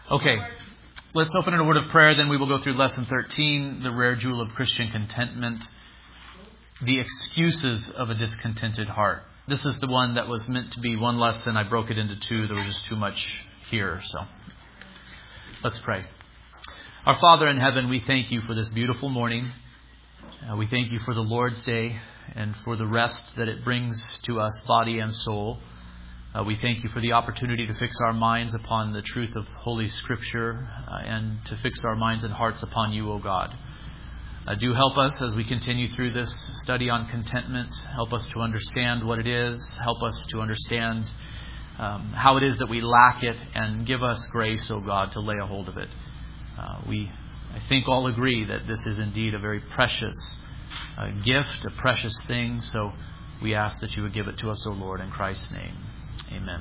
Okay, let's open in a word of prayer, then we will go through Lesson 13, the rare jewel of Christian contentment, the excuses of a discontented heart. This is the one that was meant to be one lesson. I broke it into two. There was just too much here, so let's pray. Our Father in heaven, we thank you for this beautiful morning. We thank you for the Lord's Day and for the rest that it brings to us, body and soul. We thank you for the opportunity to fix our minds upon the truth of Holy Scripture and to fix our minds and hearts upon you, O God. Do help us as we continue through this study on contentment. Help us to understand what it is. Help us to understand how it is that we lack it, and give us grace, O God, to lay a hold of it. I think all agree that this is indeed a very precious gift, a precious thing. So we ask that you would give it to us, O Lord, in Christ's name. Amen.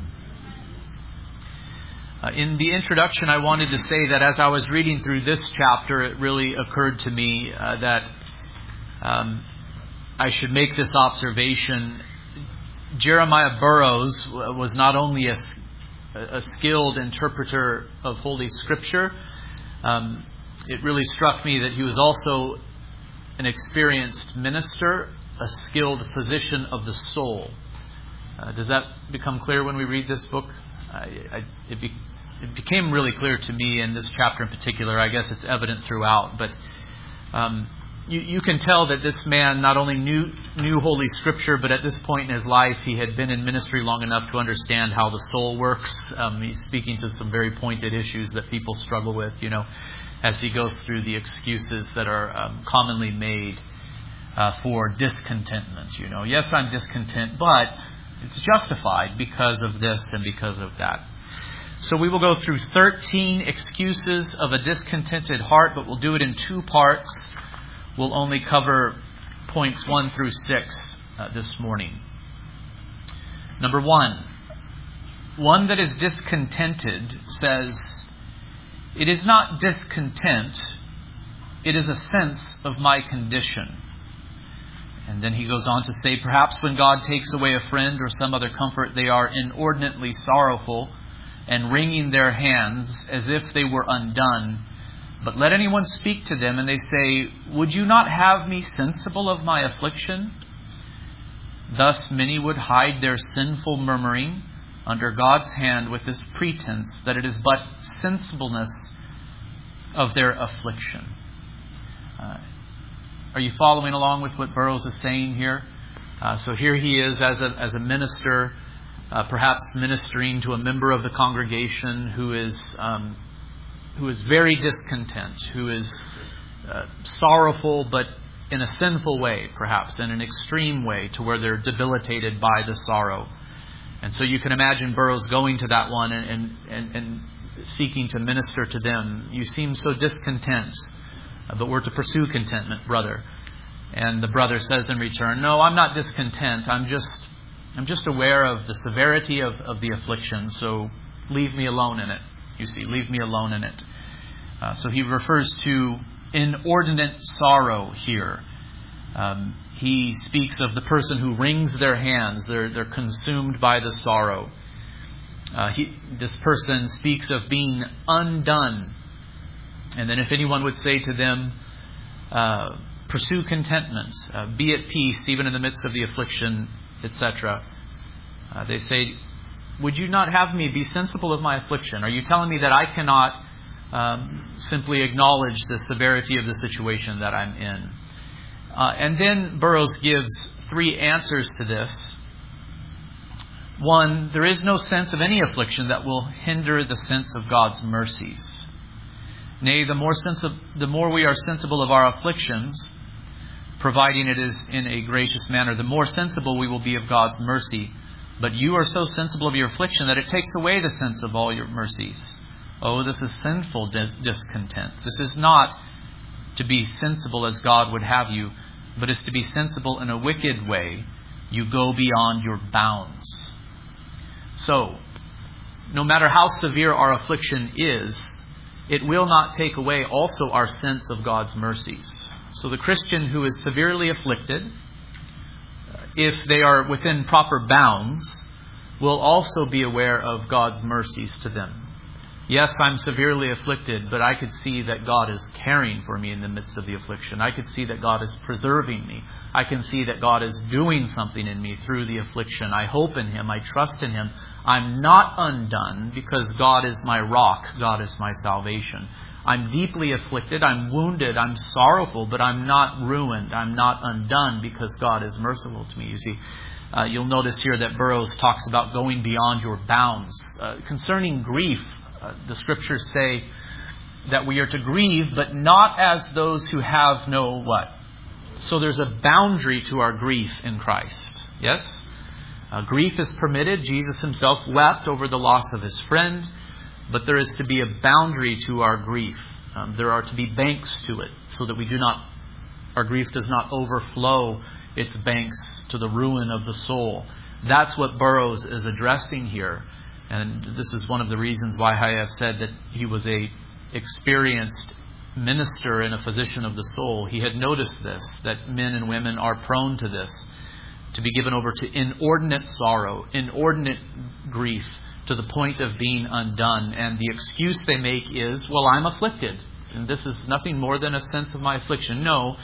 In the introduction, I wanted to say that as I was reading through this chapter, it really occurred to me that I should make this observation. Jeremiah Burroughs was not only a skilled interpreter of Holy Scripture. It really struck me that he was also an experienced minister, a skilled physician of the soul. Does that become clear when we read this book? It became really clear to me in this chapter in particular. I guess it's evident throughout. But you can tell that this man not only knew Holy Scripture, but at this point in his life, he had been in ministry long enough to understand how the soul works. He's speaking to some very pointed issues that people struggle with, as he goes through the excuses that are commonly made for discontentment. Yes, I'm discontent, but it's justified because of this and because of that. So we will go through 13 excuses of a discontented heart, but we'll do it in two parts. We'll only cover points 1 through 6 this morning. Number 1. One that is discontented says, "It is not discontent, it is a sense of my condition." And then he goes on to say, "Perhaps when God takes away a friend or some other comfort, they are inordinately sorrowful and wringing their hands as if they were undone. But let anyone speak to them and they say, 'Would you not have me sensible of my affliction?' Thus many would hide their sinful murmuring under God's hand with this pretense that it is but sensibleness of their affliction." Are you following along with what Burroughs is saying here? So here he is as a minister, perhaps ministering to a member of the congregation who is very discontent, who is sorrowful, but in a sinful way, perhaps in an extreme way, to where they're debilitated by the sorrow. And so you can imagine Burroughs going to that one and seeking to minister to them. "You seem so discontent, but we're to pursue contentment, brother." And the brother says in return, "No, I'm not discontent. I'm just aware of the severity of the affliction. So leave me alone in it. You see, leave me alone in it." So he refers to inordinate sorrow here. He speaks of the person who wrings their hands. They're consumed by the sorrow. This person speaks of being undone. And then if anyone would say to them, "Pursue contentment, be at peace even in the midst of the affliction," etc., they say, "Would you not have me be sensible of my affliction? Are you telling me that I cannot simply acknowledge the severity of the situation that I'm in?" And then Burroughs gives 3 answers to this. 1, there is no sense of any affliction that will hinder the sense of God's mercies. Nay, the more we are sensible of our afflictions, providing it is in a gracious manner, the more sensible we will be of God's mercy. But you are so sensible of your affliction that it takes away the sense of all your mercies. Oh, this is sinful discontent. This is not to be sensible as God would have you, but is to be sensible in a wicked way. You go beyond your bounds. So, no matter how severe our affliction is, it will not take away also our sense of God's mercies. So the Christian who is severely afflicted, if they are within proper bounds, will also be aware of God's mercies to them. Yes, I'm severely afflicted, but I could see that God is caring for me in the midst of the affliction. I could see that God is preserving me. I can see that God is doing something in me through the affliction. I hope in Him. I trust in Him. I'm not undone because God is my rock. God is my salvation. I'm deeply afflicted. I'm wounded. I'm sorrowful, but I'm not ruined. I'm not undone because God is merciful to me. You see, you'll notice here that Burroughs talks about going beyond your bounds. Concerning grief, the Scriptures say that we are to grieve, but not as those who have no what? So there's a boundary to our grief in Christ. Yes? Grief is permitted. Jesus Himself wept over the loss of His friend, but there is to be a boundary to our grief. There are to be banks to it, so that our grief does not overflow its banks to the ruin of the soul. That's what Burroughs is addressing here. And this is one of the reasons why I have said that he was a experienced minister and a physician of the soul. He had noticed this, that men and women are prone to this, to be given over to inordinate sorrow, inordinate grief, to the point of being undone. And the excuse they make is, well, I'm afflicted, and this is nothing more than a sense of my affliction. No,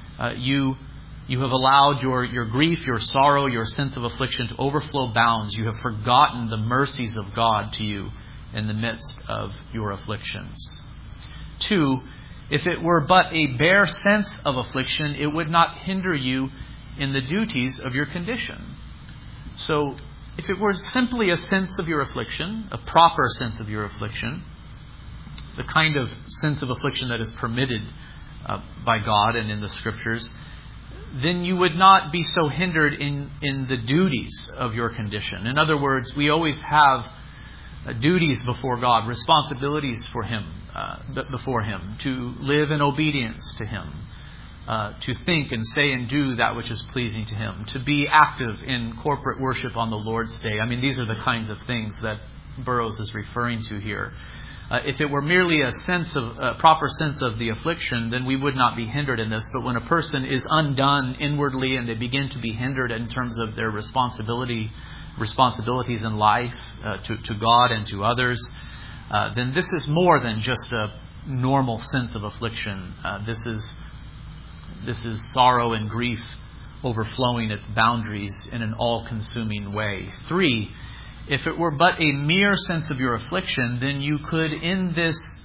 you have allowed your grief, your sorrow, your sense of affliction to overflow bounds. You have forgotten the mercies of God to you in the midst of your afflictions. 2, if it were but a bare sense of affliction, it would not hinder you in the duties of your condition. So, if it were simply a sense of your affliction, a proper sense of your affliction, the kind of sense of affliction that is permitted by God and in the Scriptures, then you would not be so hindered in the duties of your condition. In other words, we always have duties before God, responsibilities for Him, before Him, to live in obedience to Him, to think and say and do that which is pleasing to Him, to be active in corporate worship on the Lord's Day. I mean, these are the kinds of things that Burroughs is referring to here. If it were merely a proper sense of the affliction, then we would not be hindered in this. But when a person is undone inwardly and they begin to be hindered in terms of their responsibilities in life to God and to others, then this is more than just a normal sense of affliction. This is sorrow and grief overflowing its boundaries in an all-consuming way. 3, if it were but a mere sense of your affliction, then you could in this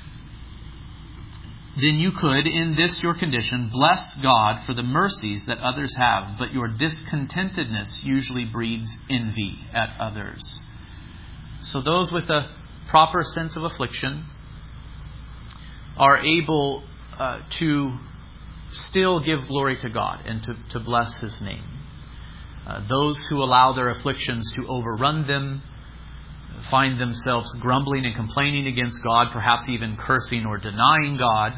your condition bless God for the mercies that others have, but your discontentedness usually breeds envy at others. So those with a proper sense of affliction are able to still give glory to God and to bless His name. Those who allow their afflictions to overrun them find themselves grumbling and complaining against God, perhaps even cursing or denying God,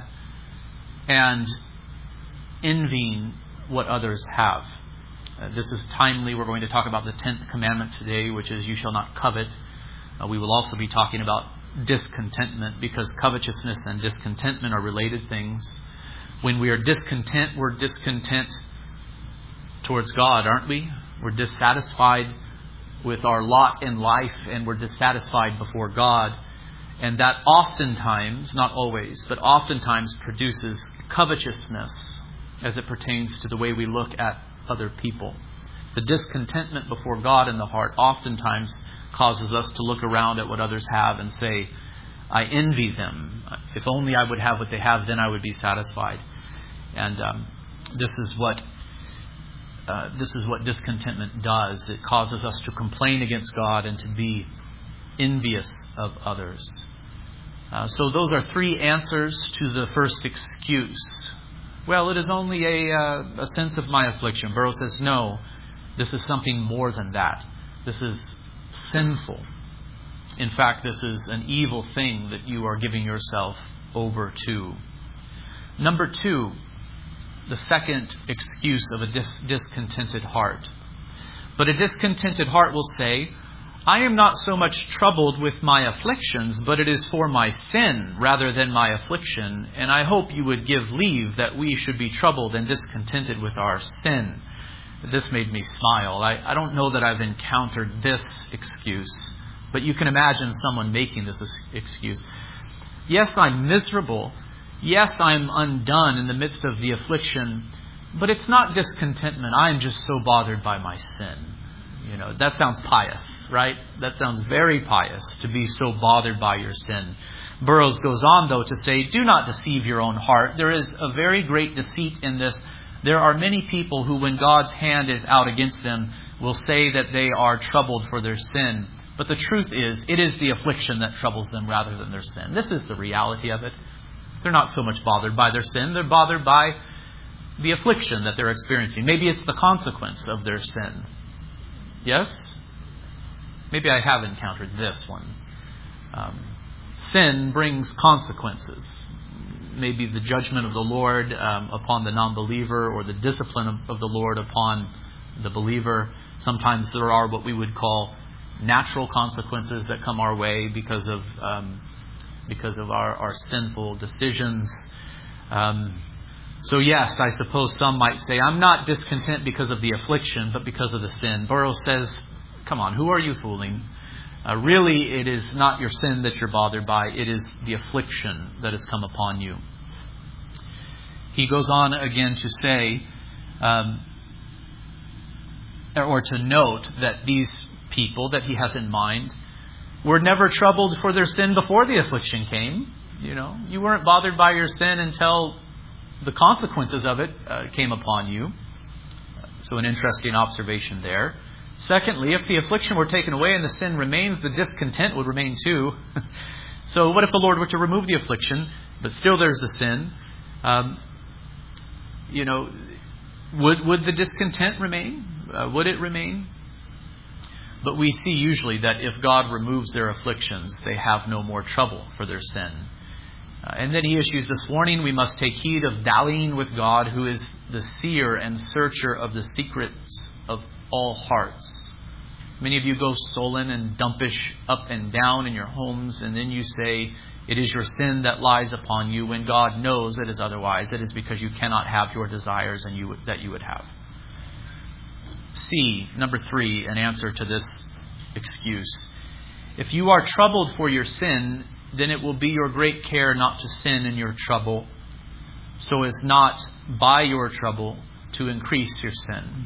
and envying what others have. This is timely. We're going to talk about the 10th commandment today, which is, you shall not covet. We will also be talking about discontentment, because covetousness and discontentment are related things. When we are discontent, we're discontent towards God, aren't we? We're dissatisfied with our lot in life, and we're dissatisfied before God. And that oftentimes, not always, but oftentimes produces covetousness as it pertains to the way we look at other people. The discontentment before God in the heart oftentimes causes us to look around at what others have and say, I envy them. If only I would have what they have, then I would be satisfied. And this is what discontentment does. It causes us to complain against God and to be envious of others. So those are 3 answers to the first excuse. Well, it is only a sense of my affliction. Burroughs says, no, this is something more than that. This is sinful. In fact, this is an evil thing that you are giving yourself over to. Number 2, the second excuse of a discontented heart. But a discontented heart will say, I am not so much troubled with my afflictions, but it is for my sin rather than my affliction. And I hope you would give leave that we should be troubled and discontented with our sin. This made me smile. I don't know that I've encountered this excuse But you can imagine someone making this excuse. Yes, I'm miserable. Yes, I'm undone in the midst of the affliction. But it's not discontentment. I'm just so bothered by my sin. That sounds pious, right? That sounds very pious, to be so bothered by your sin. Burroughs goes on, though, to say, do not deceive your own heart. There is a very great deceit in this. There are many people who, when God's hand is out against them, will say that they are troubled for their sin. But the truth is, it is the affliction that troubles them rather than their sin. This is the reality of it. They're not so much bothered by their sin. They're bothered by the affliction that they're experiencing. Maybe it's the consequence of their sin. Yes? Maybe I have encountered this one. Sin brings consequences. Maybe the judgment of the Lord upon the non-believer, or the discipline of the Lord upon the believer. Sometimes there are what we would call natural consequences that come our way because of our sinful decisions. So yes, I suppose some might say, I'm not discontent because of the affliction, but because of the sin. Burroughs says, come on, who are you fooling? Really, it is not your sin that you're bothered by. It is the affliction that has come upon you. He goes on again to say, or to note that these people that he has in mind were never troubled for their sin before the affliction came. You weren't bothered by your sin until the consequences of it came upon you. So an interesting observation there. Secondly, if the affliction were taken away and the sin remains, the discontent would remain too. So what if the Lord were to remove the affliction, but still there's the sin? Would the discontent remain? Would it remain? But we see usually that if God removes their afflictions, they have no more trouble for their sin. And then he issues this warning: we must take heed of dallying with God, who is the seer and searcher of the secrets of all hearts. Many of you go sullen and dumpish up and down in your homes, and then you say it is your sin that lies upon you, when God knows it is otherwise. It is because you cannot have your desires that you would have. C, number 3, an answer to this excuse. If you are troubled for your sin, then it will be your great care not to sin in your trouble, so as not by your trouble to increase your sin.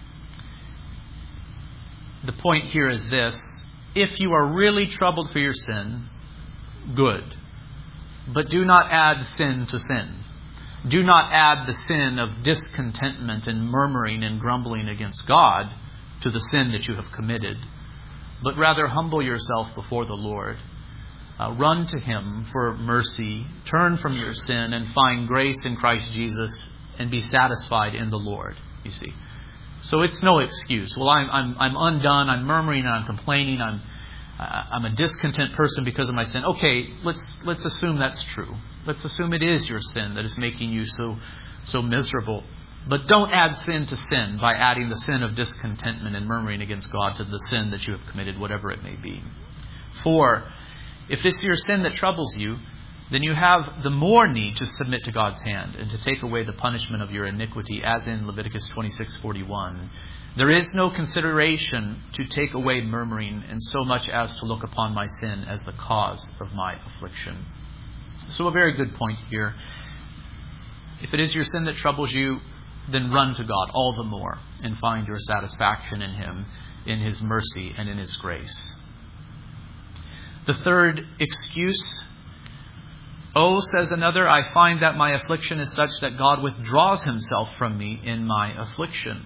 The point here is this: if you are really troubled for your sin, good. But do not add sin to sin. Do not add the sin of discontentment and murmuring and grumbling against God to the sin that you have committed, but rather humble yourself before the Lord. Run to Him for mercy, turn from your sin, and find grace in Christ Jesus, and be satisfied in the Lord, you see. So it's no excuse. Well, I'm undone, I'm murmuring, and I'm complaining, I'm a discontent person because of my sin. Okay, let's assume that's true. Let's assume it is your sin that is making you so miserable. But don't add sin to sin by adding the sin of discontentment and murmuring against God to the sin that you have committed, whatever it may be. 4, if this is your sin that troubles you, then you have the more need to submit to God's hand and to take away the punishment of your iniquity, as in Leviticus 26:41. There is no consideration to take away murmuring, and so much as to look upon my sin as the cause of my affliction. So a very good point here. If it is your sin that troubles you, then run to God all the more and find your satisfaction in Him, in His mercy and in His grace. The third excuse: oh, says another, I find that my affliction is such that God withdraws Himself from me in my affliction.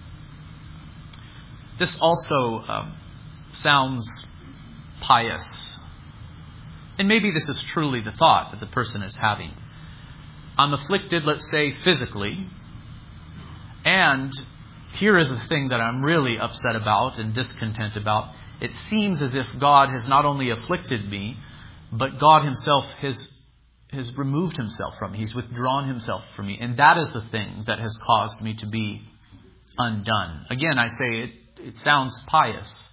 This also sounds pious. And maybe this is truly the thought that the person is having. I'm afflicted, let's say, physically. And here is the thing that I'm really upset about and discontent about. It seems as if God has not only afflicted me, but God Himself has removed Himself from me. He's withdrawn Himself from me. And that is the thing that has caused me to be undone. Again, I say it sounds pious.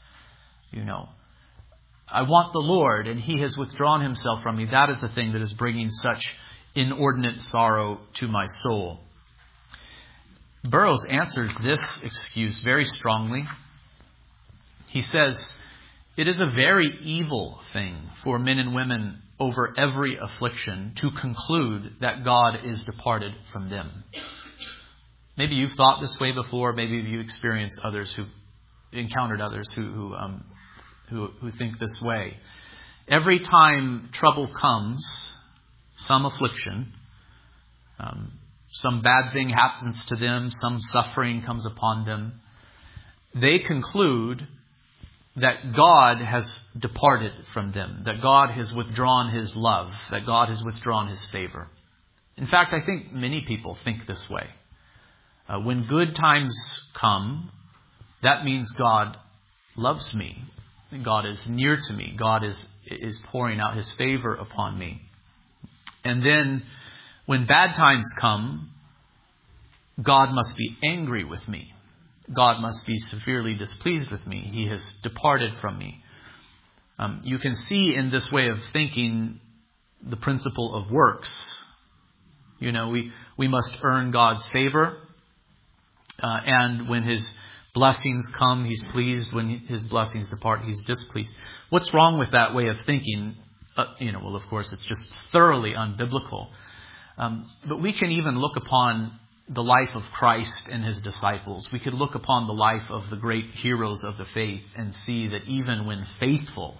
I want the Lord, and He has withdrawn Himself from me. That is the thing that is bringing such inordinate sorrow to my soul. Burroughs answers this excuse very strongly. He says, It is a very evil thing for men and women over every affliction to conclude that God is departed from them. Maybe you've thought this way before. Maybe you've experienced others who've encountered others who think this way. Every time trouble comes, some affliction, some bad thing happens to them, some suffering comes upon them, they conclude that God has departed from them, that God has withdrawn His love, that God has withdrawn His favor. In fact, I think many people think this way. When good times come, that means God loves me. God is near to me. God is pouring out His favor upon me. And then when bad times come, God must be angry with me. God must be severely displeased with me. He has departed from me. You can see in this way of thinking the principle of works. You know, we must earn God's favor. And when His blessings come, He's pleased. When His blessings depart, He's displeased. What's wrong with that way of thinking? Well, of course, it's just thoroughly unbiblical. But we can even look upon the life of Christ and His disciples. We could look upon the life of the great heroes of the faith and see that even when faithful,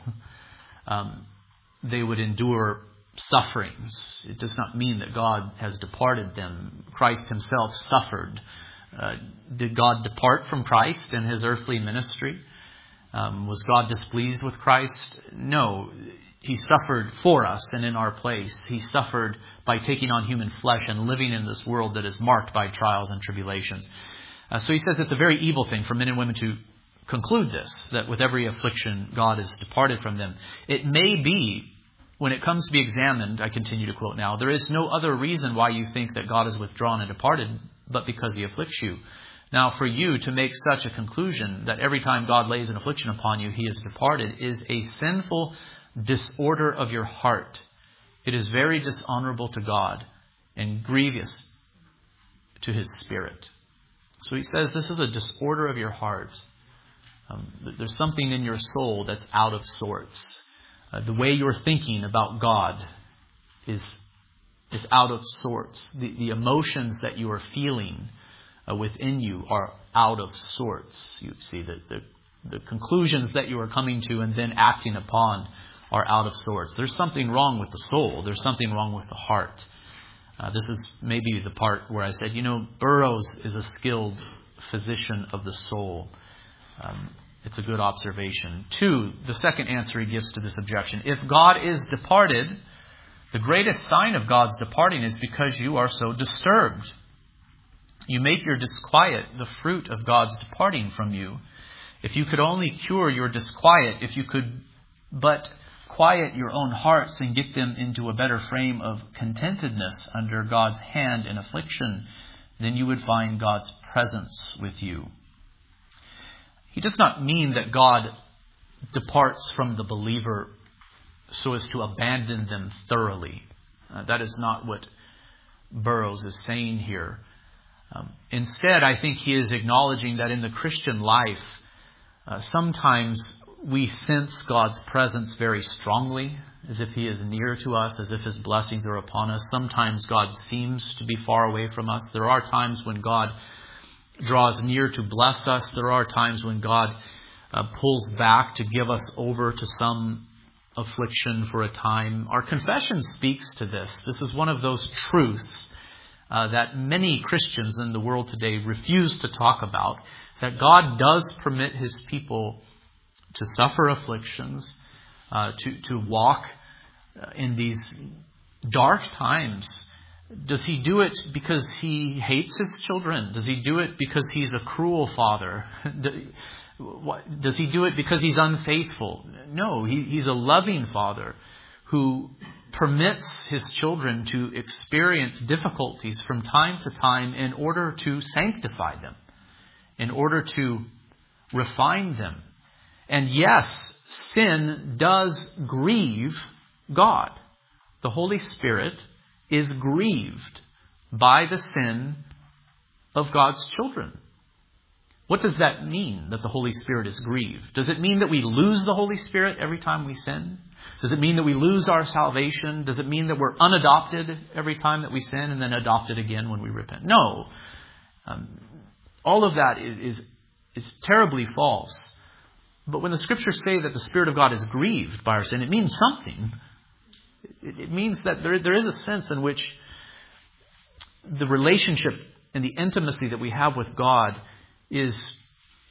they would endure sufferings. It does not mean that God has departed them. Christ Himself suffered. Did God depart from Christ in His earthly ministry? Was God displeased with Christ? No. He suffered for us and in our place. He suffered by taking on human flesh and living in this world that is marked by trials and tribulations. So He says it's a very evil thing for men and women to conclude this, that with every affliction God is departed from them. It may be, when it comes to be examined, I continue to quote now, there is no other reason why you think that God is withdrawn and departed but because He afflicts you. Now, for you to make such a conclusion that every time God lays an affliction upon you, He is departed, is a sinful disorder of your heart. It is very dishonorable to God and grievous to His Spirit. So He says this is a disorder of your heart. There's something in your soul that's out of sorts. The way you're thinking about God is out of sorts. The emotions that you are feeling within you are out of sorts. You see the conclusions that you are coming to and then acting upon are out of sorts. There's something wrong with the soul. There's something wrong with the heart. This is maybe the part where I said, Burroughs is a skilled physician of the soul. It's a good observation. 2, the second answer he gives to this objection. If God is departed, the greatest sign of God's departing is because you are so disturbed. You make your disquiet the fruit of God's departing from you. If you could only cure your disquiet, if you could but quiet your own hearts and get them into a better frame of contentedness under God's hand in affliction, then you would find God's presence with you. He does not mean that God departs from the believer so as to abandon them thoroughly. That is not what Burroughs is saying here. Instead, I think he is acknowledging that in the Christian life, sometimes we sense God's presence very strongly, as if He is near to us, as if His blessings are upon us. Sometimes God seems to be far away from us. There are times when God draws near to bless us. There are times when God pulls back to give us over to some affliction for a time. Our confession speaks to this. This is one of those truths that many Christians in the world today refuse to talk about, that God does permit His people to suffer afflictions, to walk in these dark times. Does He do it because He hates His children? Does He do it because He's a cruel father? Does He do it because He's unfaithful? No, He's a loving Father who permits His children to experience difficulties from time to time in order to sanctify them, in order to refine them. And yes, sin does grieve God. The Holy Spirit is grieved by the sin of God's children. What does that mean, that the Holy Spirit is grieved? Does it mean that we lose the Holy Spirit every time we sin? Does it mean that we lose our salvation? Does it mean that we're unadopted every time that we sin and then adopted again when we repent? No. All of that is terribly false. But when the Scriptures say that the Spirit of God is grieved by our sin, it means something. It means that there is a sense in which the relationship and the intimacy that we have with God is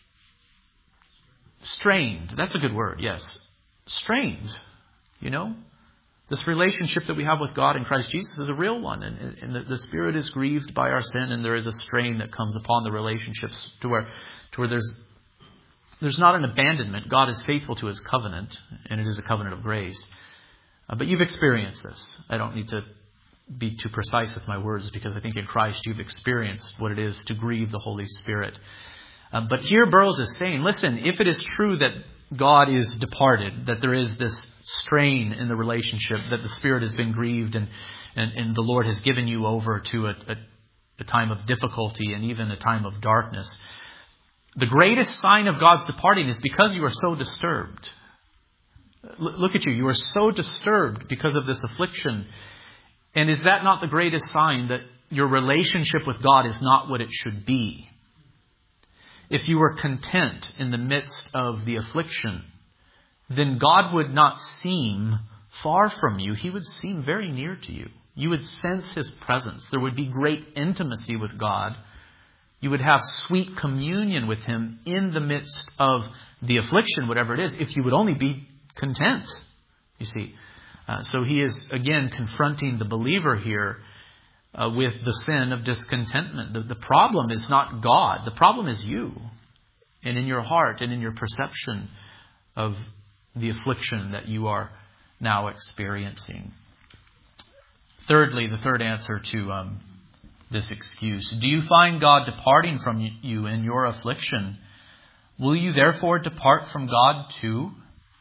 strained. That's a good word, yes. Strained, you know. This relationship that we have with God in Christ Jesus is a real one. And the Spirit is grieved by our sin, and there is a strain that comes upon the relationships to where there's not an abandonment. God is faithful to His covenant, and it is a covenant of grace. But you've experienced this. I don't need to be too precise with my words, because I think in Christ you've experienced what it is to grieve the Holy Spirit. But here Burroughs is saying, listen, if it is true that God is departed, that there is this strain in the relationship, that the Spirit has been grieved and the Lord has given you over to a time of difficulty and even a time of darkness, the greatest sign of God's departing is because you are so disturbed. Look at you. You are so disturbed because of this affliction. And is that not the greatest sign that your relationship with God is not what it should be? If you were content in the midst of the affliction, then God would not seem far from you. He would seem very near to you. You would sense His presence. There would be great intimacy with God. You would have sweet communion with Him in the midst of the affliction, whatever it is, if you would only be content, you see. So he is, again, confronting the believer here with the sin of discontentment. The problem is not God. The problem is you, and in your heart and in your perception of the affliction that you are now experiencing. Thirdly, the third answer to this excuse. Do you find God departing from you in your affliction? Will you therefore depart from God too?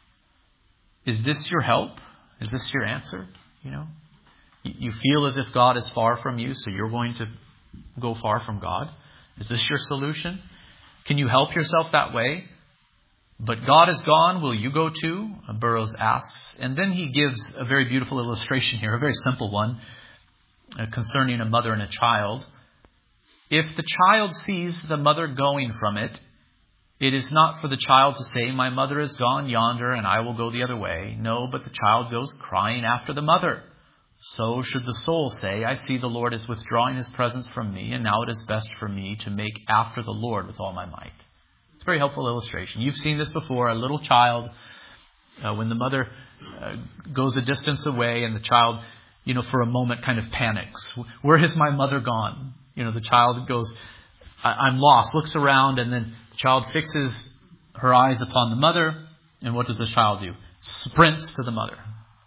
Is this your help? Is this your answer? You know, you feel as if God is far from you, so you're going to go far from God. Is this your solution? Can you help yourself that way? But God is gone, will you go too? Burroughs asks. And then he gives a very beautiful illustration here, a very simple one, concerning a mother and a child. If the child sees the mother going from it, it is not for the child to say, my mother is gone yonder and I will go the other way. No, but the child goes crying after the mother. So should the soul say, I see the Lord is withdrawing His presence from me, and now it is best for me to make after the Lord with all my might. It's a very helpful illustration. You've seen this before. A little child, when the mother goes a distance away and the child, for a moment kind of panics. Where has my mother gone? The child goes, I'm lost, looks around, and then the child fixes her eyes upon the mother. And what does the child do? Sprints to the mother,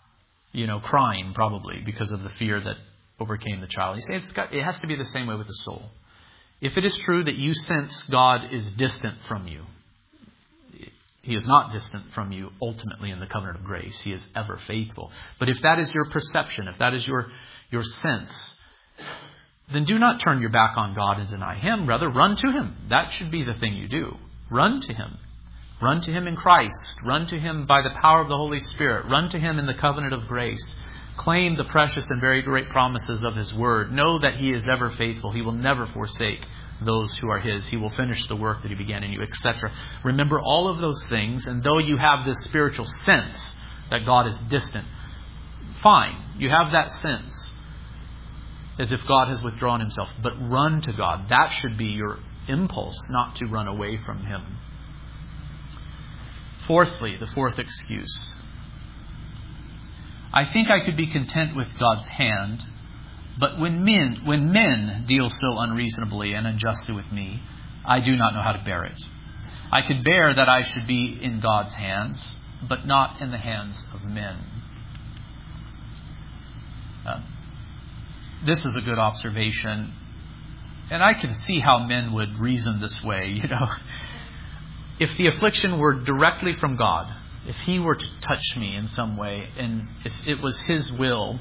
crying probably because of the fear that overcame the child. You say it has to be the same way with the soul. If it is true that you sense God is distant from you, He is not distant from you ultimately in the covenant of grace. He is ever faithful. But if that is your perception, if that is your sense, then do not turn your back on God and deny Him. Rather, run to Him. That should be the thing you do. Run to Him. Run to Him in Christ. Run to Him by the power of the Holy Spirit. Run to Him in the covenant of grace. Claim the precious and very great promises of His Word. Know that He is ever faithful. He will never forsake those who are His. He will finish the work that He began in you, etc. Remember all of those things, and though you have this spiritual sense that God is distant, fine. You have that sense as if God has withdrawn Himself. But run to God. That should be your impulse, not to run away from Him. Fourthly, the fourth excuse. I think I could be content with God's hand, but when men deal so unreasonably and unjustly with me, I do not know how to bear it. I could bear that I should be in God's hands, but not in the hands of men. This is a good observation, and I can see how men would reason this way. If the affliction were directly from God, if He were to touch me in some way, and if it was His will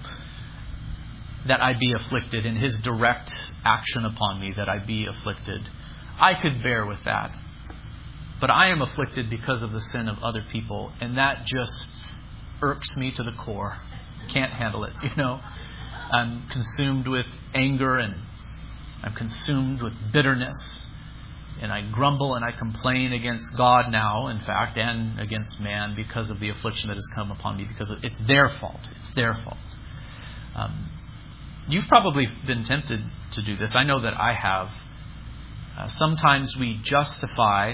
that I be afflicted, in His direct action upon me that I be afflicted, I could bear with that. But I am afflicted because of the sin of other people, and that just irks me to the core. Can't handle it, I'm consumed with anger, and I'm consumed with bitterness. And I grumble and I complain against God now, in fact, and against man because of the affliction that has come upon me, because it's their fault. It's their fault. You've probably been tempted to do this. I know that I have. Sometimes we justify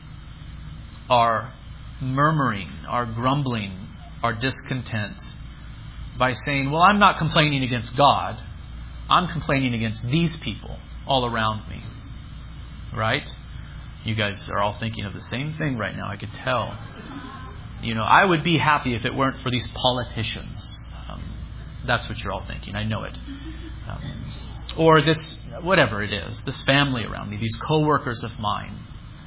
our murmuring, our grumbling, our discontent by saying, well, I'm not complaining against God. I'm complaining against these people all around me. Right? You guys are all thinking of the same thing right now, I could tell. I would be happy if it weren't for these politicians. That's what you're all thinking. I know it. Or this, whatever it is, this family around me, these co-workers of mine.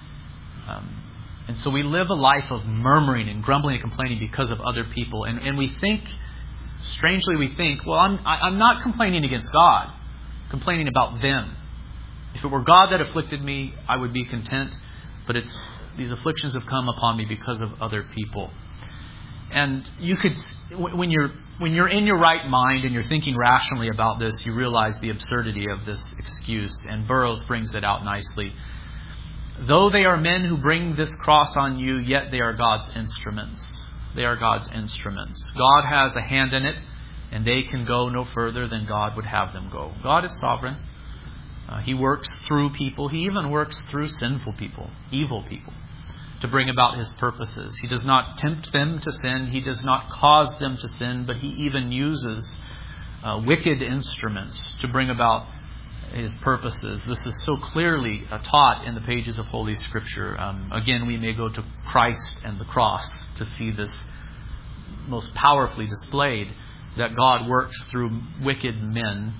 And so we live a life of murmuring and grumbling and complaining because of other people. And we think, strangely we think, well, I'm not complaining against God. I'm complaining about them. If it were God that afflicted me, I would be content. But these afflictions have come upon me because of other people. And you could, when you're in your right mind and you're thinking rationally about this, you realize the absurdity of this excuse. And Burroughs brings it out nicely. Though they are men who bring this cross on you, yet they are God's instruments. They are God's instruments. God has a hand in it, and they can go no further than God would have them go. God is sovereign. He works through people. He even works through sinful people, evil people, to bring about His purposes. He does not tempt them to sin. He does not cause them to sin, but He even uses wicked instruments to bring about His purposes. This is so clearly taught in the pages of Holy Scripture. Again, we may go to Christ and the cross to see this most powerfully displayed, that God works through wicked men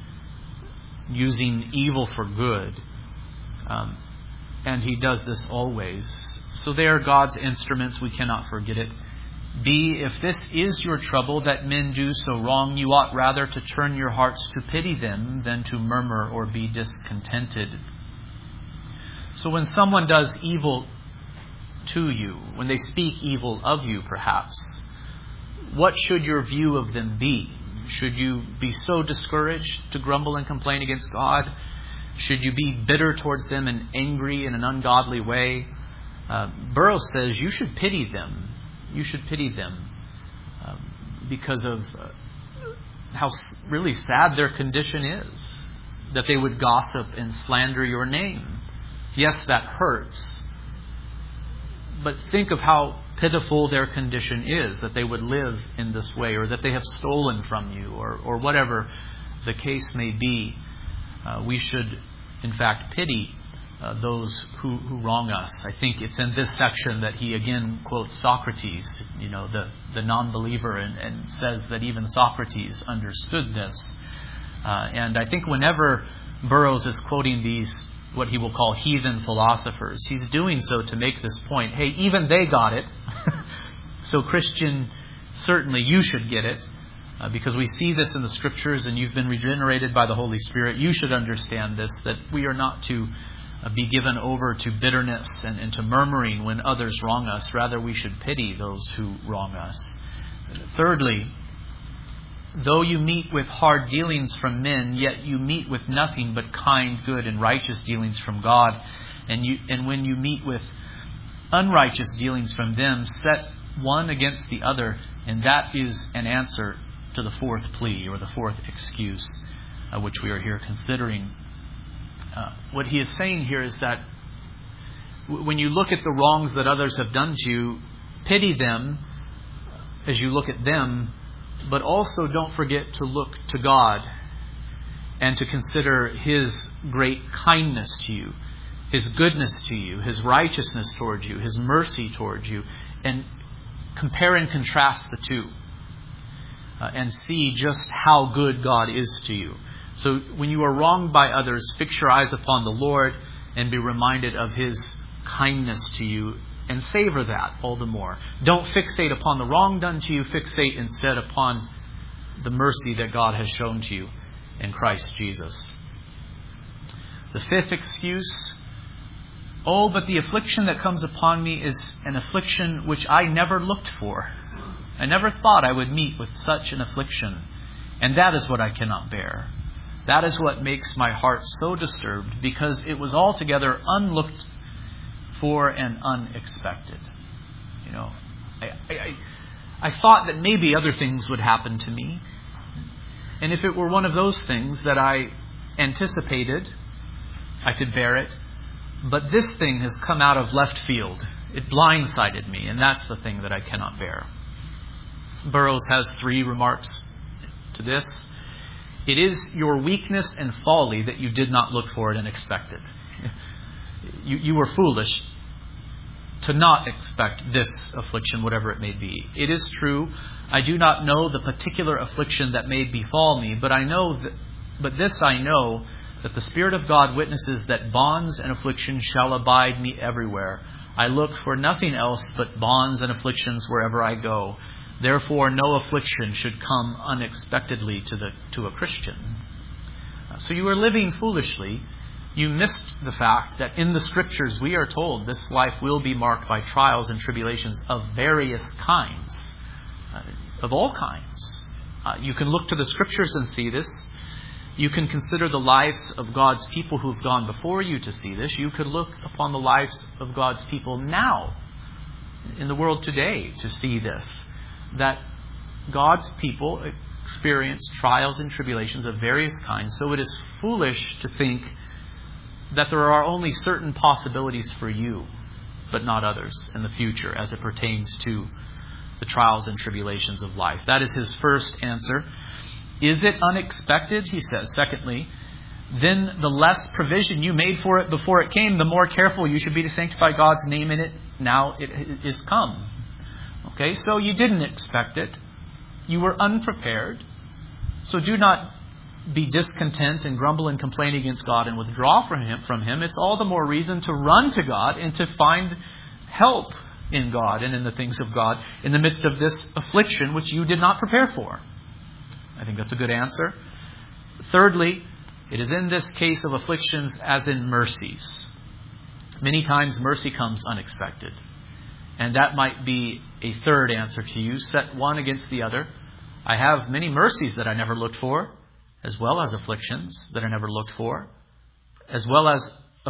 using evil for good. And He does this always. So they are God's instruments. We cannot forget it. B, if this is your trouble, that men do so wrong, you ought rather to turn your hearts to pity them than to murmur or be discontented. So when someone does evil to you, when they speak evil of you perhaps, what should your view of them be? Should you be so discouraged to grumble and complain against God? Should you be bitter towards them and angry in an ungodly way? Burroughs says you should pity them. You should pity them because of how really sad their condition is, that they would gossip and slander your name. Yes, that hurts. But think of how pitiful their condition is, that they would live in this way, or that they have stolen from you, or whatever the case may be. We should, in fact, pity those who wrong us. I think it's in this section that he again quotes Socrates, the non-believer, and says that even Socrates understood this. And I think whenever Burroughs is quoting these, what he will call heathen philosophers, he's doing so to make this point. Hey, even they got it. So Christian, certainly you should get it. Because we see this in the Scriptures, and you've been regenerated by the Holy Spirit. You should understand this, that we are not to be given over to bitterness and to murmuring when others wrong us. Rather, we should pity those who wrong us. Thirdly, though you meet with hard dealings from men, yet you meet with nothing but kind, good, and righteous dealings from God. And when you meet with unrighteous dealings from them, set one against the other, and that is an answer to the fourth plea, or the fourth excuse, which we are here considering. What he is saying here is that when you look at the wrongs that others have done to you, pity them as you look at them, but also don't forget to look to God and to consider His great kindness to you, His goodness to you, His righteousness towards you, His mercy towards you, and compare and contrast the two. And see just how good God is to you. So when you are wronged by others, fix your eyes upon the Lord and be reminded of His kindness to you, and savor that all the more. Don't fixate upon the wrong done to you. Fixate instead upon the mercy that God has shown to you in Christ Jesus. The fifth excuse, Oh, but the affliction that comes upon me is an affliction which I never looked for. I never thought I would meet with such an affliction. And that is what I cannot bear. That is what makes my heart so disturbed, because it was altogether unlooked for and unexpected. You know, I thought that maybe other things would happen to me. And if it were one of those things that I anticipated, I could bear it. But this thing has come out of left field. It blindsided me, and that's the thing that I cannot bear. Burroughs has 3 remarks to this. It is your weakness and folly that you did not look for it and expect it. You were foolish to not expect this affliction, whatever it may be. It is true, I do not know the particular affliction that may befall me, but I know that the Spirit of God witnesses that bonds and afflictions shall abide me everywhere. I look for nothing else but bonds and afflictions wherever I go. Therefore, no affliction should come unexpectedly to a Christian. So you are living foolishly. You missed the fact that in the Scriptures we are told this life will be marked by trials and tribulations of various kinds, of all kinds. You can look to the Scriptures and see this. You can consider the lives of God's people who've gone before you to see this. You could look upon the lives of God's people now, in the world today, to see this. That God's people experience trials and tribulations of various kinds. So it is foolish to think that there are only certain possibilities for you, but not others in the future as it pertains to the trials and tribulations of life. That is his first answer. Is it unexpected? He says, secondly, then the less provision you made for it before it came, the more careful you should be to sanctify God's name in it. Now it is come. Okay, so you didn't expect it. You were unprepared. So do not be discontent and grumble and complain against God and withdraw from Him. It's all the more reason to run to God and to find help in God and in the things of God in the midst of this affliction which you did not prepare for. I think that's a good answer. Thirdly, it is in this case of afflictions as in mercies. Many times mercy comes unexpected. And that might be a third answer to you. Set one against the other. I have many mercies that I never looked for, as well as afflictions that I never looked for, as well as...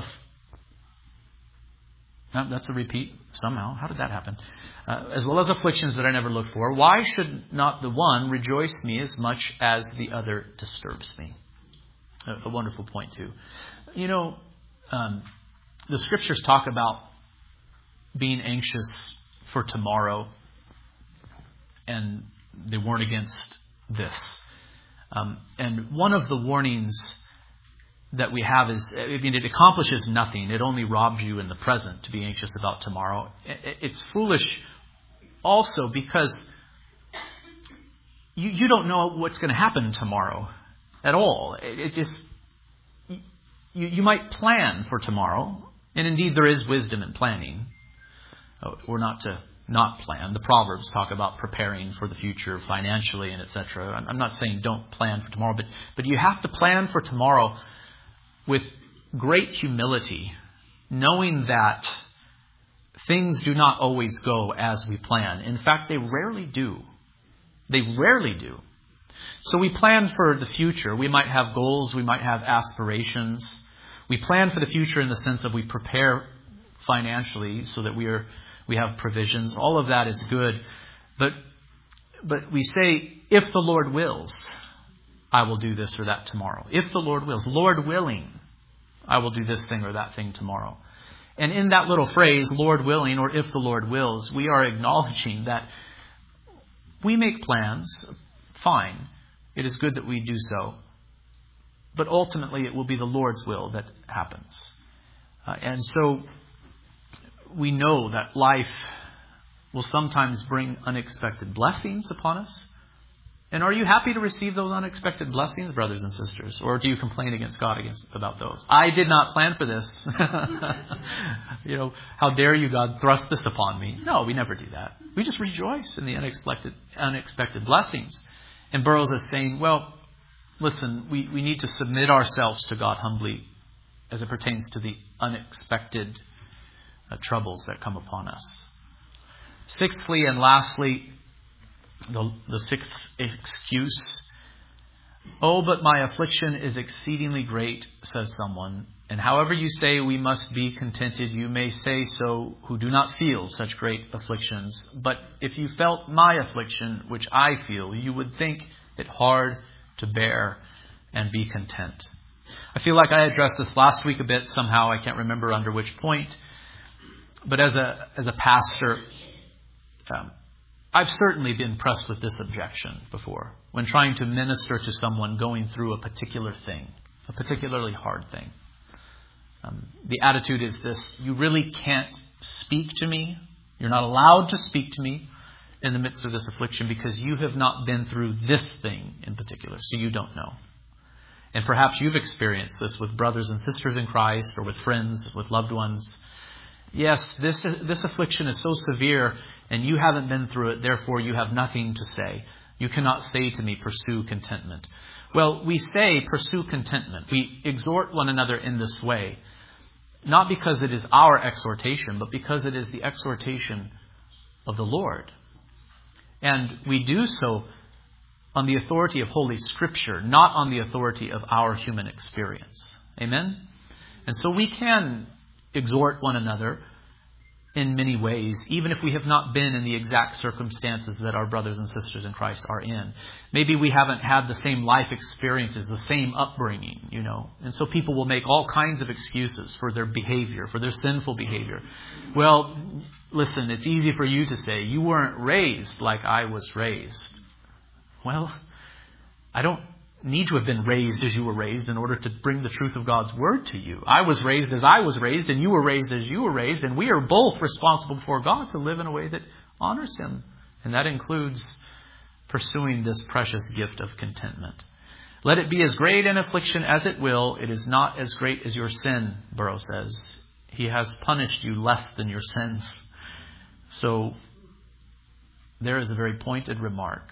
that's a repeat somehow. How did that happen? As well as afflictions that I never looked for. Why should not the one rejoice me as much as the other disturbs me? A wonderful point too. You know, the Scriptures talk about being anxious for tomorrow, and they warn against this. And one of the warnings that we have is, it accomplishes nothing. It only robs you in the present to be anxious about tomorrow. It's foolish also because you don't know what's going to happen tomorrow at all. You might plan for tomorrow, and indeed there is wisdom in planning. We're not to not plan. The Proverbs talk about preparing for the future financially and etc. I'm not saying don't plan for tomorrow, but you have to plan for tomorrow with great humility, knowing that things do not always go as we plan. In fact, they rarely do. They rarely do. So we plan for the future. We might have goals. We might have aspirations. We plan for the future in the sense of we prepare financially so that we have provisions. All of that is good. But we say, if the Lord wills, I will do this or that tomorrow. If the Lord wills, Lord willing, I will do this thing or that thing tomorrow. And in that little phrase, Lord willing, or if the Lord wills, we are acknowledging that we make plans. Fine. It is good that we do so. But ultimately, it will be the Lord's will that happens. And so we know that life will sometimes bring unexpected blessings upon us. And are you happy to receive those unexpected blessings, brothers and sisters? Or do you complain against God about those? I did not plan for this. How dare you, God, thrust this upon me? No, we never do that. We just rejoice in the unexpected blessings. And Burroughs is saying, well, listen, we need to submit ourselves to God humbly as it pertains to the unexpected troubles that come upon us. Sixthly and lastly, the sixth excuse. Oh, but my affliction is exceedingly great, says someone. And however you say we must be contented, you may say so who do not feel such great afflictions. But if you felt my affliction, which I feel, you would think it hard to bear and be content. I feel like I addressed this last week a bit somehow. I can't remember under which point. But as a pastor, I've certainly been pressed with this objection before when trying to minister to someone going through a particular thing, a particularly hard thing. The attitude is this: you really can't speak to me. You're not allowed to speak to me in the midst of this affliction because you have not been through this thing in particular, so you don't know. And perhaps you've experienced this with brothers and sisters in Christ or with friends, with loved ones. Yes, this affliction is so severe and you haven't been through it, therefore you have nothing to say. You cannot say to me, pursue contentment. Well, we say pursue contentment. We exhort one another in this way, not because it is our exhortation, but because it is the exhortation of the Lord. And we do so on the authority of Holy Scripture, not on the authority of our human experience. Amen? And so we can exhort one another in many ways, even if we have not been in the exact circumstances that our brothers and sisters in Christ are in. Maybe we haven't had the same life experiences, the same upbringing, And so people will make all kinds of excuses for their behavior, for their sinful behavior. Well, listen, it's easy for you to say, you weren't raised like I was raised. Well, I don't need to have been raised as you were raised in order to bring the truth of God's word to you. I was raised as I was raised, and you were raised as you were raised, and we are both responsible before God to live in a way that honors Him. And that includes pursuing this precious gift of contentment. Let it be as great an affliction as it will, it is not as great as your sin, Burroughs says. He has punished you less than your sins. So there is a very pointed remark.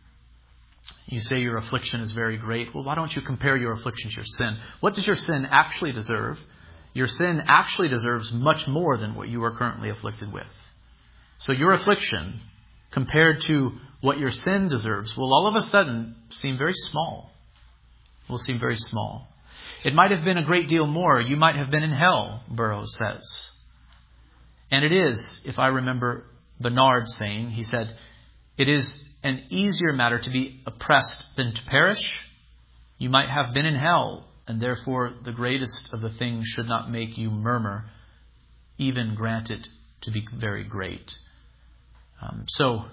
You say your affliction is very great. Well, why don't you compare your affliction to your sin? What does your sin actually deserve? Your sin actually deserves much more than what you are currently afflicted with. So your affliction, compared to what your sin deserves, will all of a sudden seem very small. Will seem very small. It might have been a great deal more. You might have been in hell, Burroughs says. And it is, if I remember Bernard saying, he said, it is an easier matter to be oppressed than to perish. You might have been in hell, and therefore the greatest of the things should not make you murmur, even grant it to be very great. So,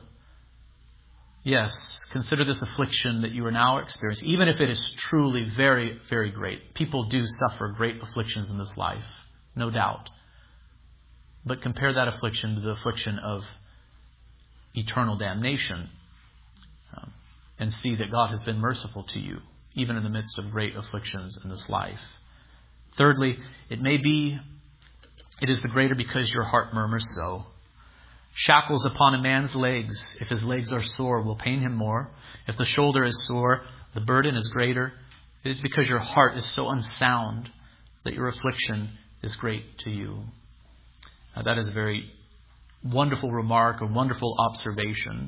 yes, consider this affliction that you are now experiencing, even if it is truly very, very great. People do suffer great afflictions in this life, no doubt. But compare that affliction to the affliction of eternal damnation, and see that God has been merciful to you, even in the midst of great afflictions in this life. Thirdly, it is the greater because your heart murmurs so. Shackles upon a man's legs, if his legs are sore, will pain him more. If the shoulder is sore, the burden is greater. It is because your heart is so unsound that your affliction is great to you. That is a very wonderful remark, a wonderful observation.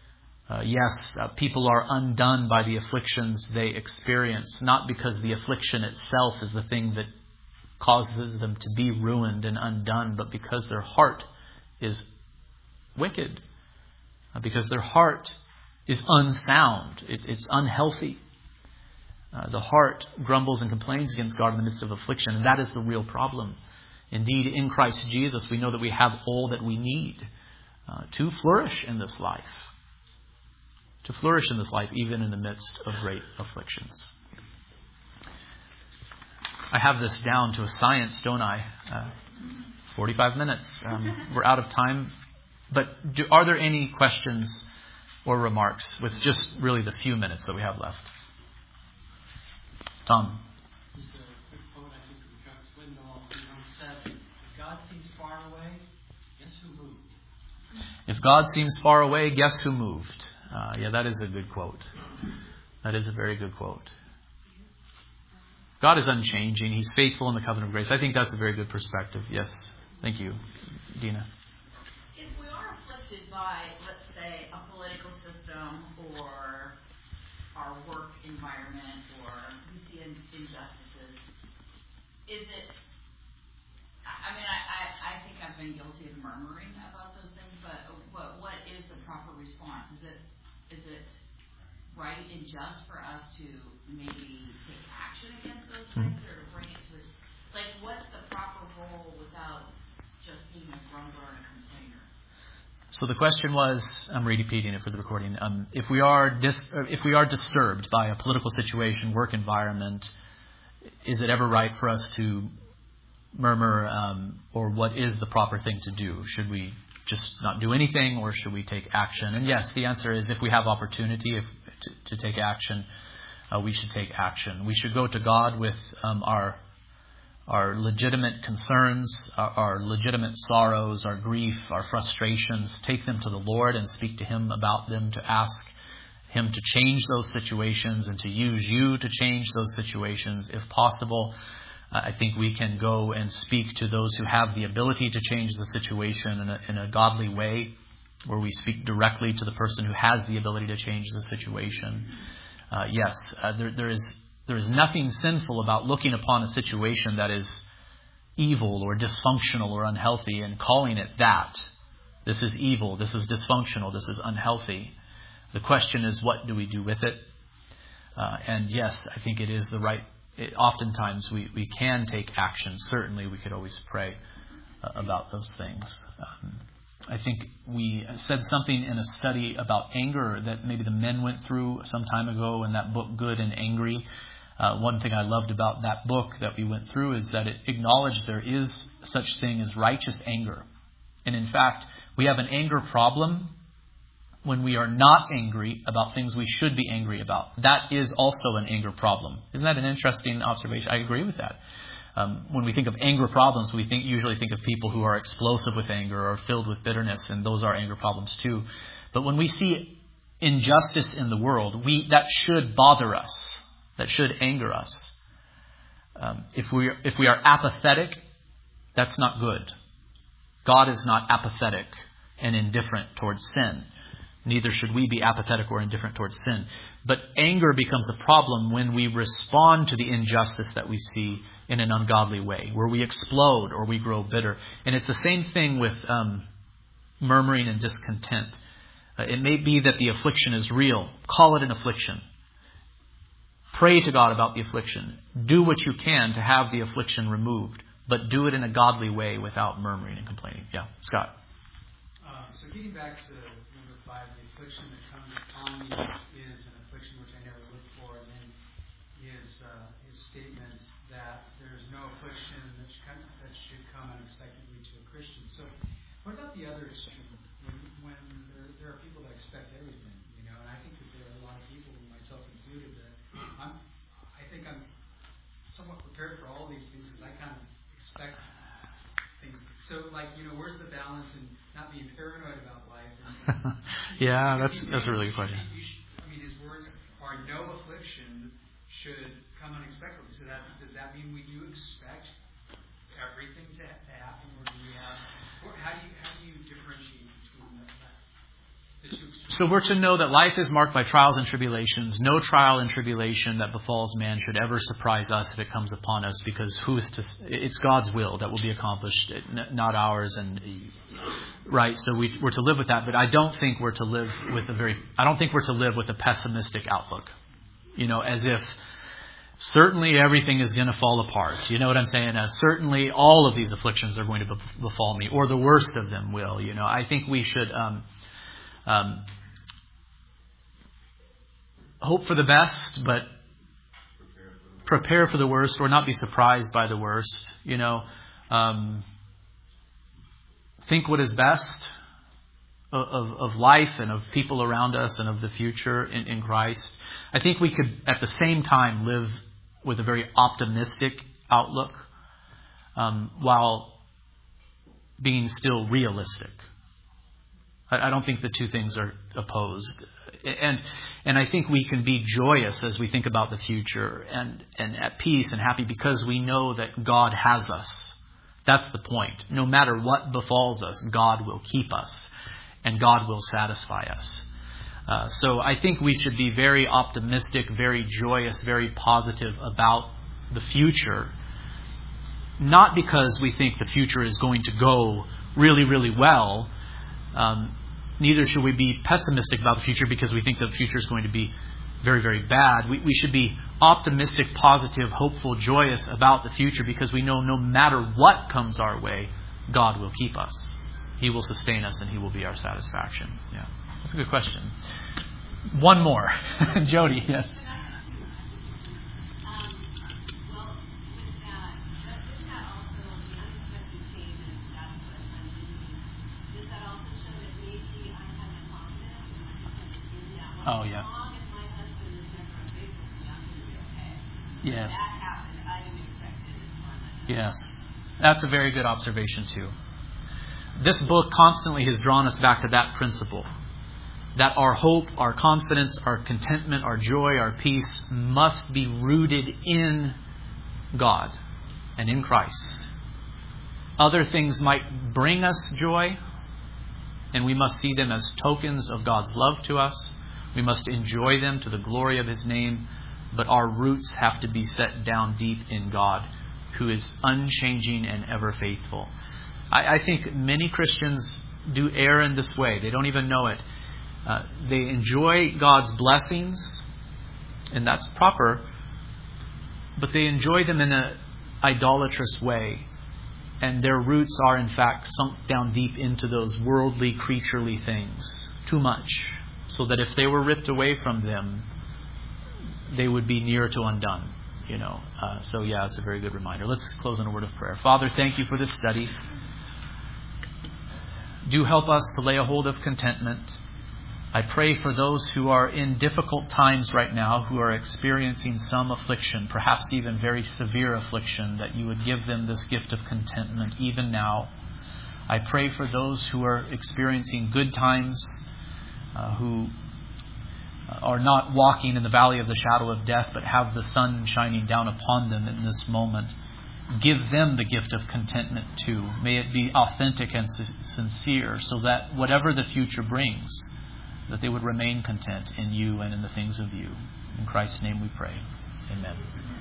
People are undone by the afflictions they experience, not because the affliction itself is the thing that causes them to be ruined and undone, but because their heart is wicked, because their heart is unsound. It's unhealthy. The heart grumbles and complains against God in the midst of affliction, and that is the real problem. Indeed, in Christ Jesus, we know that we have all that we need to flourish in this life. To flourish in this life, even in the midst of great afflictions. I have this down to a science, don't I? 45 minutes. We're out of time. But are there any questions or remarks with just really the few minutes that we have left? Tom? Just a quick quote, I think, from Chuck Swindoll. He once said, if God seems far away, guess who moved? If God seems far away, guess who moved? That is a good quote. That is a very good quote. God is unchanging. He's faithful in the covenant of grace. I think that's a very good perspective. Yes. Thank you, Dina. If we are afflicted by, let's say, a political system or our work environment, or we see injustices, is it, I mean, I think I've been guilty of murmuring about those things, but what is the proper response? Is it right and just for us to maybe take action against those things, or to bring it to its, like, what's the proper role without just being a grumbler and a complainer? So the question was, I'm repeating it for the recording. If we are disturbed by a political situation, work environment, is it ever right for us to murmur, or what is the proper thing to do? Should we just not do anything, or should we take action? And yes, the answer is, if we have opportunity to take action, we should take action. We should go to God with our legitimate concerns, our legitimate sorrows, our grief, our frustrations. Take them to the Lord and speak to Him about them, to ask Him to change those situations and to use you to change those situations if possible. I think we can go and speak to those who have the ability to change the situation in a godly way, where we speak directly to the person who has the ability to change the situation. Yes, there is nothing sinful about looking upon a situation that is evil or dysfunctional or unhealthy and calling it that. This is evil, this is dysfunctional, this is unhealthy. The question is, what do we do with it? And yes, I think it is the right. Oftentimes we can take action. Certainly we could always pray about those things. I think we said something in a study about anger that maybe the men went through some time ago in that book, Good and Angry. One thing I loved about that book that we went through is that it acknowledged there is such thing as righteous anger. And in fact, we have an anger problem when we are not angry about things we should be angry about. That is also an anger problem. Isn't that an interesting observation? I agree with that. When we think of anger problems, we usually think of people who are explosive with anger or filled with bitterness, and those are anger problems too. But when we see injustice in the world, that should bother us. That should anger us. If we are apathetic, that's not good. God is not apathetic and indifferent towards sin. Neither should we be apathetic or indifferent towards sin. But anger becomes a problem when we respond to the injustice that we see in an ungodly way, where we explode or we grow bitter. And it's the same thing with murmuring and discontent. It may be that the affliction is real. Call it an affliction. Pray to God about the affliction. Do what you can to have the affliction removed, but do it in a godly way without murmuring and complaining. Yeah, Scott. So getting back to number 5, the affliction that comes upon me is an affliction which I never looked for. And then his statement that there is no affliction that should come unexpectedly to a Christian. So what about the other extreme? When there are people that expect everything, and I think that there are a lot of people, myself included, that I think I'm somewhat prepared for all these things because I kind of expect things. So, where's the balance in not being paranoid about life? Yeah, that's a really good question. His words are, no affliction should come unexpectedly. So does that mean we do expect everything to happen, or do we have? How do you differentiate between the two? So we're to know that life is marked by trials and tribulations. No trial and tribulation that befalls man should ever surprise us if it comes upon us, because it's God's will that will be accomplished, not ours. And right, so we're to live with that. But I don't think we're to live with a pessimistic outlook. As if certainly everything is going to fall apart. You know what I'm saying? Certainly all of these afflictions are going to befall me, or the worst of them will. I think we should hope for the best, but prepare for the worst, or not be surprised by the worst. Think what is best of life and of people around us and of the future in Christ. I think we could at the same time live with a very optimistic outlook while being still realistic. I don't think the two things are opposed. And I think we can be joyous as we think about the future and at peace and happy because we know that God has us, That's the point. No matter what befalls us, God will keep us and God will satisfy us. So I think we should be very optimistic, very joyous, very positive about the future. Not because we think the future is going to go really, really well. Neither should we be pessimistic about the future because we think the future is going to be very, very bad. We should be optimistic, positive, hopeful, joyous about the future because we know no matter what comes our way, God will keep us. He will sustain us and He will be our satisfaction. Yeah, that's a good question. One more. Jody, yes. Oh, yeah. Yes. Yes. That's a very good observation, too. This book constantly has drawn us back to that principle. That our hope, our confidence, our contentment, our joy, our peace must be rooted in God and in Christ. Other things might bring us joy, and we must see them as tokens of God's love to us. We must enjoy them to the glory of His name, but our roots have to be set down deep in God, who is unchanging and ever faithful. I think many Christians do err in this way. They don't even know it. They enjoy God's blessings, and that's proper, but they enjoy them in an idolatrous way. And their roots are in fact sunk down deep into those worldly, creaturely things too much, so that if they were ripped away from them, they would be near to undone. So yeah, it's a very good reminder. Let's close in a word of prayer. Father, thank You for this study. Do help us to lay a hold of contentment. I pray for those who are in difficult times right now, who are experiencing some affliction, perhaps even very severe affliction, that You would give them this gift of contentment even now. I pray for those who are experiencing good times, who are not walking in the valley of the shadow of death, but have the sun shining down upon them in this moment. Give them the gift of contentment too. May it be authentic and sincere, so that whatever the future brings, that they would remain content in You and in the things of You. In Christ's name we pray. Amen.